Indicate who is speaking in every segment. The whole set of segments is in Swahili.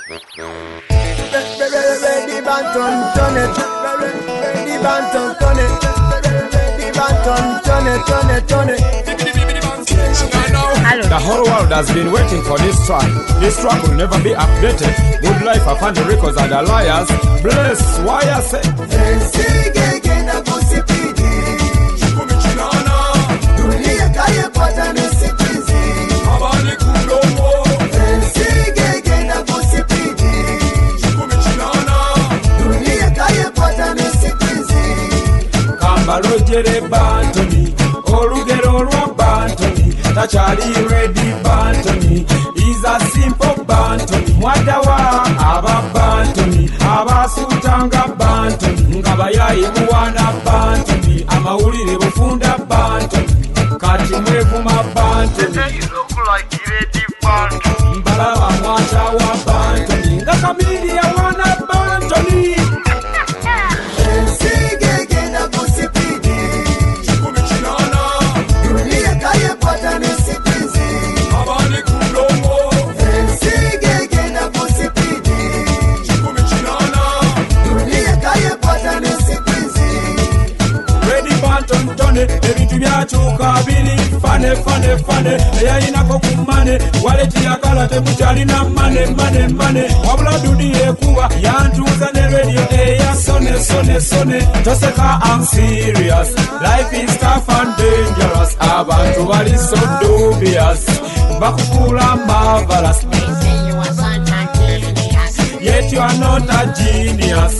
Speaker 1: Ready Banton, turn it. Ready Banton, turn it. Ready Banton, turn it.
Speaker 2: The whole world has been waiting for this track. This track will never be updated. Good life, I find the records and the liars. Bless, why I say Kambalojere Bantoni, Olugero Rwa Bantoni, Tachali Ready Bantoni, is a simple Bantoni, Mwadawa, Aba Bantoni, Aba Sutanga Bantoni, Ngabayayi Mwana Bantoni, Amawulire Bufunda Bantoni, Kati Mwevuma Bantoni.
Speaker 3: You look like Ready Bantoni.
Speaker 2: Mbalaba Mwachawa Bantoni, Ngakamili ya Wana Bantoni. Ebintu byakyuka biri fane eyayinako ku mane waleti yakala temukyalina mane wabula dudi ekuba yantuuza ne radio eya sone toseka I'm serious, life is tough and dangerous, abantu bali so dubious bakufuula marvelous, yet you are not a genius.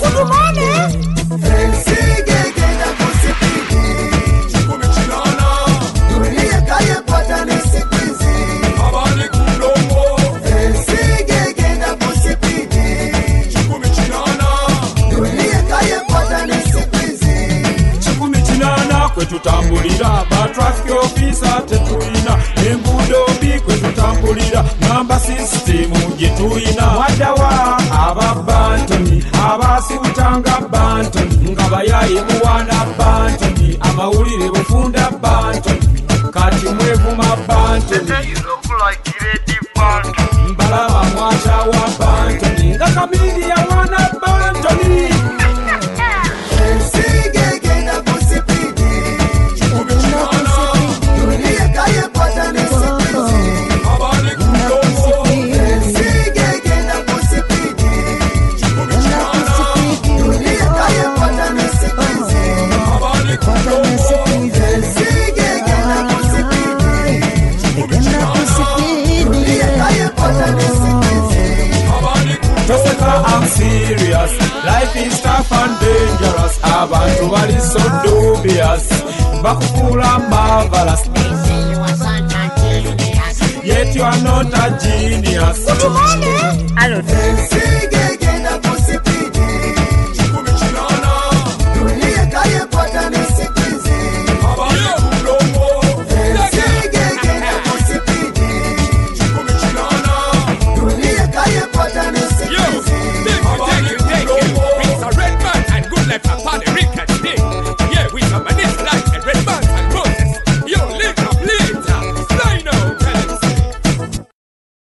Speaker 2: Tutambulira ba traffic officer tetulina enguudo mbi kwe tutambulira namba system gyetuina wadawa aba Bantoni abasibutanga Bantoni nga bayayi muwana Bantoni amawulire bufunda Bantoni kati mwevuma Bantoni.
Speaker 3: You look like Ready Bantoni.
Speaker 2: Mbalaba mwachawa Bantoni nga kamili ya wana Bantoni. I'm serious, life is tough and dangerous, abantu bali so dubious bakufuula marvelous, yet you are not a genius.
Speaker 4: Hello.